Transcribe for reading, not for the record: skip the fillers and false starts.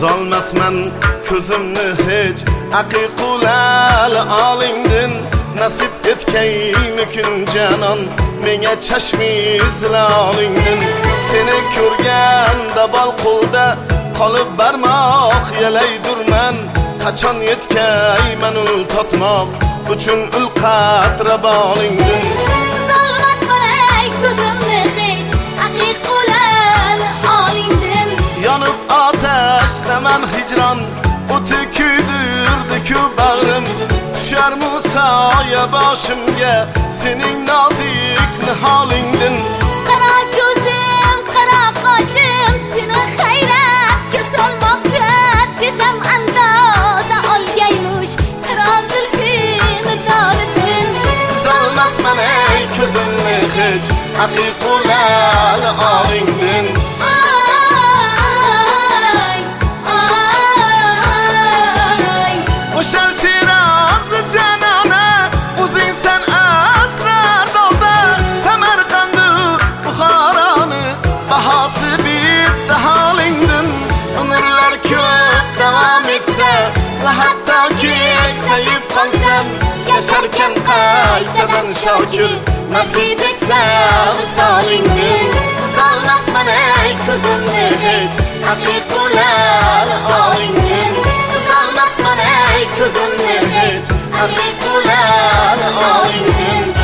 uzolmasman ko'zimni hech aqiqulal olingdin nasib etgaymi kun janon menga chashmi zilolingdin seni ko'rganda bol qo'lda qolib barmoq yalaydurman qachon yetkayman ul totmoq uchun ul qatra bolingdin yanıp ateşlemen hicran Otu küydürdü bağrım Düşer Musa'ya başımga Senin nazik halindin Kara gözüm, kara kaşım Seni hayret göz olmakta Desem andaza olgaymış Kara zülfini darıdın Zalmaz men ey közümni hiç Haqiqulal olingdin Oşal Şirazı canana Uzaysan asrar dolda Semerkandı Buxaranı Bahası bitti halingdin Ömürler köp devam etse Ve hatta ki ekseyip kalsam Yaşarken kaytadan şakir Nasip etse visalingdin Uzalmaz men ey közümni hiç Haqiqulal olingdin Uzalmaz men ey közümni hiç Haqiqulal olingdin